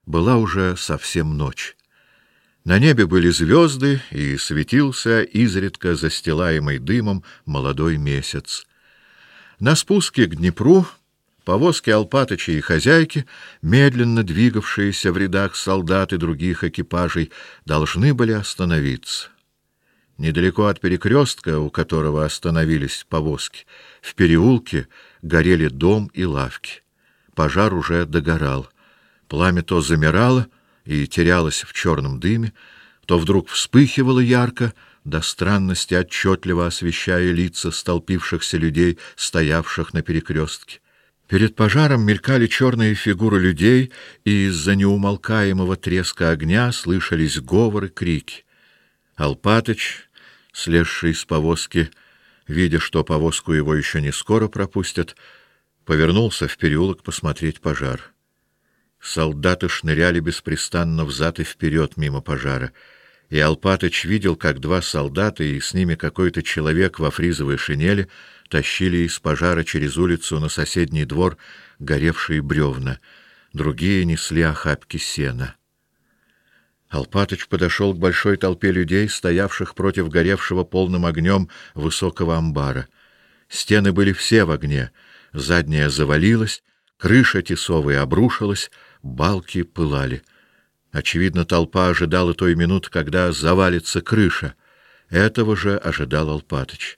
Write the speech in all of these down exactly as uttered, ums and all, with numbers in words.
Была уже совсем ночь. На небе были звезды, и светился, изредка застилаемый дымом, молодой месяц. На спуске к Днепру повозки Алпатыча и хозяйки, медленно двигавшиеся в рядах солдат и других экипажей, должны были остановиться. Недалеко от перекрестка, у которого остановились повозки, в переулке горели дом и лавки. Пожар уже догорал. Пламя то замирало и терялось в черном дыме, то вдруг вспыхивало ярко, до странности отчетливо освещая лица столпившихся людей, стоявших на перекрестке. Перед пожаром мелькали черные фигуры людей, и из-за неумолкаемого треска огня слышались говоры, крики. Алпатыч, слезший с повозки, видя, что повозку его еще не скоро пропустят, повернулся в переулок посмотреть пожар. Солдаты шныряли беспрестанно взад и вперед мимо пожара, и Алпатыч видел, как два солдата и с ними какой-то человек во фризовой шинели тащили из пожара через улицу на соседний двор горевшие бревна, другие несли охапки сена. Алпатыч подошел к большой толпе людей, стоявших против горевшего полным огнем высокого амбара. Стены были все в огне, задняя завалилась, крыша тесовая обрушилась, балки пылали. Очевидно, толпа ожидала той минуты, когда завалится крыша. Этого же ожидал Алпатыч.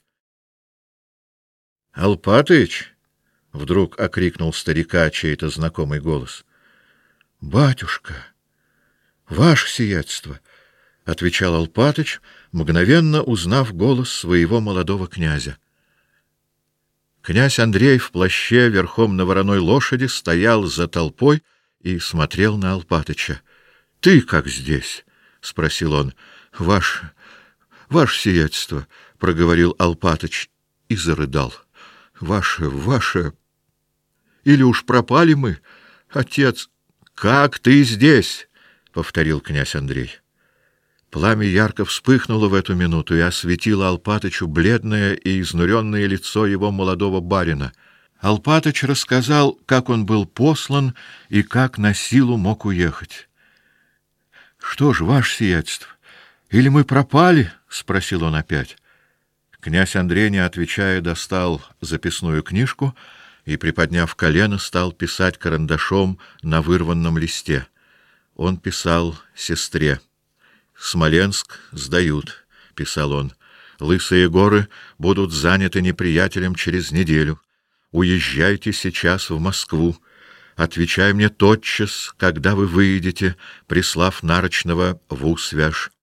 «Алпатыч!» — вдруг окрикнул старика чей-то знакомый голос. «Батюшка! Ваше сиятельство!» — отвечал Алпатыч, мгновенно узнав голос своего молодого князя. Князь Андрей в плаще верхом на вороной лошади стоял за толпой и смотрел на Алпатыча. — Ты как здесь? — спросил он. — Ваше... ваше сиятельство, — проговорил Алпатыч и зарыдал. — Ваше... ваше... Или уж пропали мы, отец... — Как ты здесь? — повторил князь Андрей. Пламя ярко вспыхнуло в эту минуту и осветило Алпатычу бледное и изнуренное лицо его молодого барина. Алпатыч рассказал, как он был послан и как на силу мог уехать. — Что ж, ваше сиятельство, или мы пропали? — спросил он опять. Князь Андрей, не отвечая, достал записную книжку и, приподняв колено, стал писать карандашом на вырванном листе. Он писал сестре. «Смоленск сдают», — писал он. «Лысые горы будут заняты неприятелем через неделю. Уезжайте сейчас в Москву. Отвечай мне тотчас, когда вы выедете, прислав нарочного в Усвяж.